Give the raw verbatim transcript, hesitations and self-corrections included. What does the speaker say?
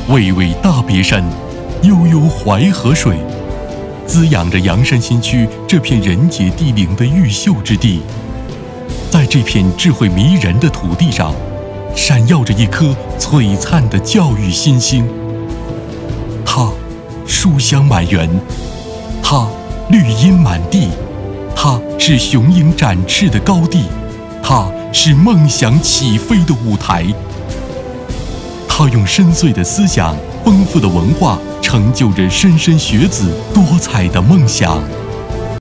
巍巍大别山，悠悠淮河水，滋养着阳山新区这片人杰地灵的玉秀之地。在这片智慧迷人的土地上，闪耀着一颗璀璨的教育新星。它书香满园，它绿荫满地，它是雄鹰展翅的高地，它是梦想起飞的舞台。它用深邃的思想、丰富的文化，成就着莘莘学子多彩的梦想。